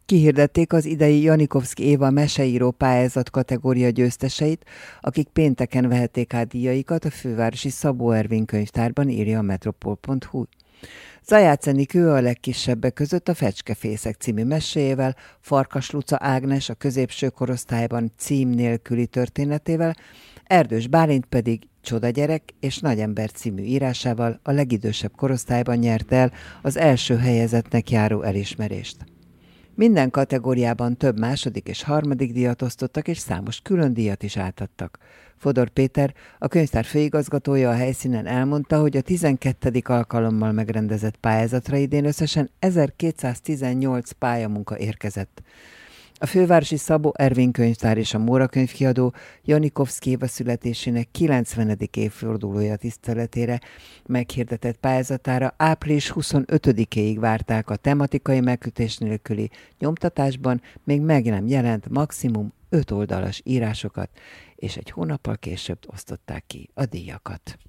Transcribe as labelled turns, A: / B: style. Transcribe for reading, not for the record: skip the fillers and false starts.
A: Kihirdették az idei Janikovszky Éva meseíró pályázat kategória győzteseit, akik pénteken vehették át díjaikat a fővárosi Szabó Ervin könyvtárban, írja a metropol.hu. Zajács Enikő a legkisebbek között a Fecskefészek című meséjével, Farkas Luca Ágnes a középső korosztályban cím nélküli történetével, Erdős Bálint pedig Csoda gyerek és Nagyember című írásával a legidősebb korosztályban nyerte el az első helyezettnek járó elismerést. Minden kategóriában több második és harmadik díjat osztottak, és számos külön díjat is átadtak. Fodor Péter, a könyvtár főigazgatója a helyszínen elmondta, hogy a 12. alkalommal megrendezett pályázatra idén összesen 1218 pályamunka érkezett. A fővárosi Szabó Ervin könyvtár és a Móra könyvkiadó Janikovszky Éva születésének 90. évfordulója tiszteletére meghirdetett pályázatára április 25-éig várták a tematikai megkötés nélküli nyomtatásban még meg nem jelent maximum 5 oldalas írásokat, és egy hónappal később osztották ki a díjakat.